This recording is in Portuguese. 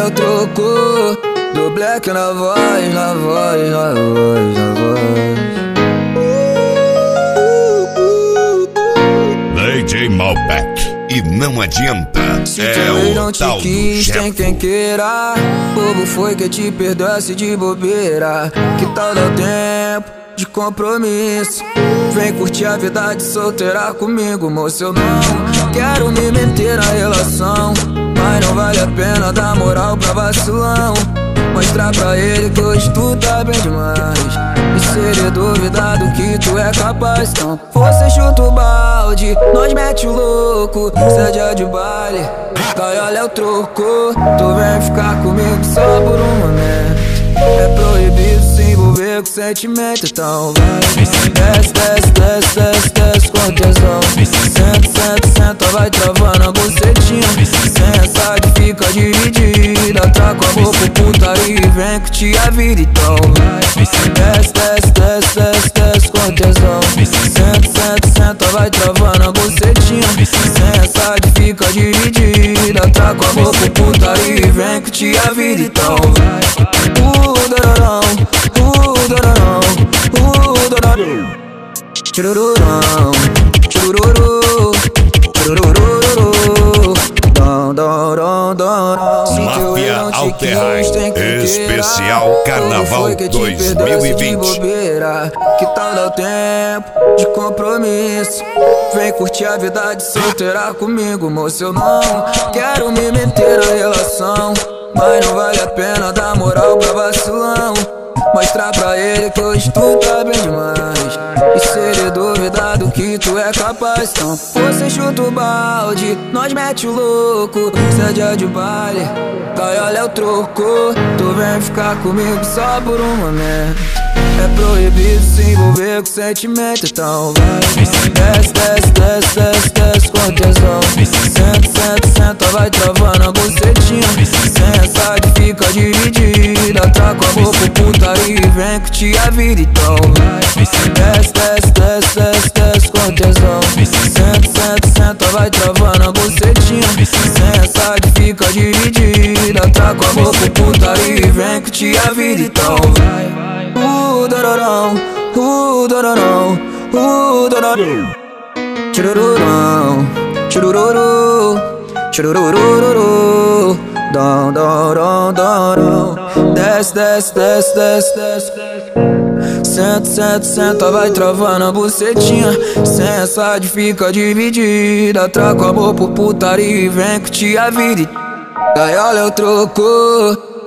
o troco do Black na voz, na voz, na voz, na voz. DJ Malbec. E não adianta, Se é teu ex não o te tal do quis, tem Jefo. quem queira. Bobo foi que te perdoasse de bobeira. Que tal dar tempo de compromisso? Vem curtir a vida de solteira comigo, moço. Eu não quero me meter na relação, mas não vale a pena dar moral pra vacilão. Mostrar pra ele que hoje tu tá bem demais, e se ele duvidar do que tu é capaz, então você chuta o balde, nós mete o louco. Cê é dia de baile, cai, olha o troco. Tu vem ficar comigo só por um momento. É proibido se envolver com sentimento, então vai. Desce, desce, desce, desce, desce com tesão. Senta, senta, senta, vai travando a bucetinha. Sensa que fica dividida, tá com amor por putaria e vem curtir a vida, então vai. Desce, desce, desce, desce, desce com tesão. Senta, senta, senta, vai travando a bucetinha. Sensa que fica dividida, tá com amor por putaria e vem curtir a vida, então vai. Dararão, dararão, dararão. Churururão, churururu, churururu. Máfia Alter High, especial Carnaval 2020. Que tal dar o tempo de compromisso? Vem curtir a vida de solteira comigo, moço. Eu não quero me meter na relação, mas não vale a pena dar moral pra vacilão. Mostrar pra ele que hoje tu tá bem demais, e se ele duvidar do que tu é capaz, então você chuta o balde, nós mete o louco. Cê é dia de baile, cai, olha o troco. Tu vem ficar comigo só por um momento. É proibido se envolver com sentimento, então vai. Desce, desce, desce, desce, desce com tesão. Senta, senta, senta, vai travando a bucetinha. Sensa que fica dividida, tá com amor por putaria e vem curtir a vida, então vai. Desce, desce, desce, desce, desce com tesão. Senta, senta, senta, vai travando a bucetinha. Sensa que fica dividida, tá com amor por putaria e vem curtir a vida, então vai. Dararão, dararão, dararão. Churururão, churururu, churururu. Dão, dão, dão, dão. Desce, desce, desce, desce, desce. Senta, senta, senta, vai travando a bucetinha. Sensa de fica dividida, traga amor por putaria e vem curtir a vida. Daí olha o troco